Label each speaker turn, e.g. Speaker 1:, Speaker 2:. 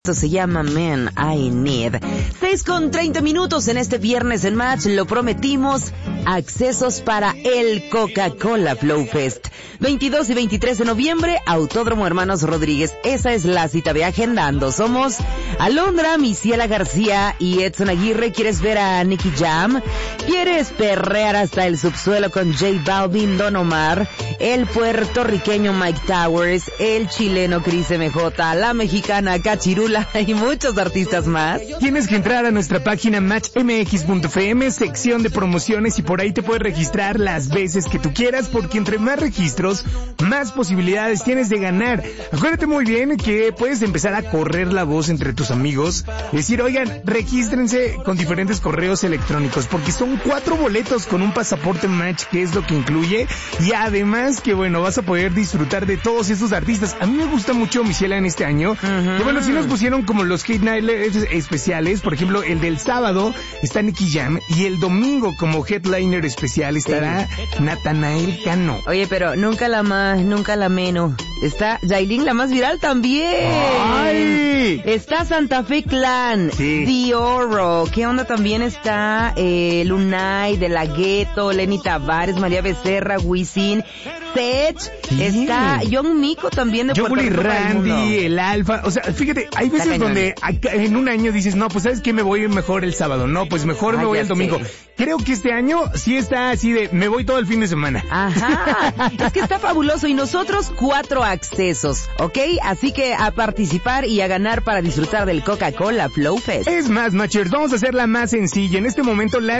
Speaker 1: Esto se llama Man I Need. 6:30 en este viernes en Match. Lo prometimos. Accesos para el Coca-Cola Flow Fest. 22 y 23 de noviembre, Autódromo Hermanos Rodríguez. Esa es la cita de Agendando. Somos Alondra, Misiela García y Edson Aguirre. ¿Quieres ver a Nicky Jam? ¿Quieres perrear hasta el subsuelo con J Balvin, Don Omar, el puertorriqueño Mike Towers, el chileno Chris MJ, la mexicana Cachirula y muchos artistas más?
Speaker 2: Tienes que entrar a nuestra página matchmx.fm, sección de promociones, y por ahí te puedes registrar las veces que tú quieras, porque entre más registros, más posibilidades tienes de ganar. Acuérdate muy bien que puedes empezar a correr la voz entre tus amigos, decir, oigan, regístrense con diferentes correos electrónicos, porque son 4 boletos con un pasaporte Match, que es lo que incluye, y además que bueno, vas a poder disfrutar de todos estos artistas. A mí me gusta mucho Misiela en este año, que bueno, si nos pusieron como los Hate Night especiales. Por ejemplo, el del sábado está Nicky Jam, y el domingo como headliner especial estará Natanael Cano.
Speaker 1: Oye, pero nunca la más, nunca la menos. Está Yailin, la más viral también.
Speaker 2: ¡Ay!
Speaker 1: Está Santa Fe Clan, Dioro. ¿Qué onda? También está Lunay, De La Ghetto, Lenny Tavares, María Becerra, Wisin, Sech. Está Young Miko también de Puerto Rico.
Speaker 2: Randy, el Alfa. O sea, fíjate, hay veces donde en un año dices, no, pues ¿sabes qué? Me voy mejor el sábado. No, pues mejor me voy el domingo. Creo que este año sí está así de, me voy todo el fin de semana.
Speaker 1: Ajá. Es que está fabuloso, y nosotros 4 accesos, ¿ok? Así que a participar y a ganar para disfrutar del Coca-Cola Flow Fest.
Speaker 2: Es más, Matchers, vamos a hacerla más sencilla. En este momento,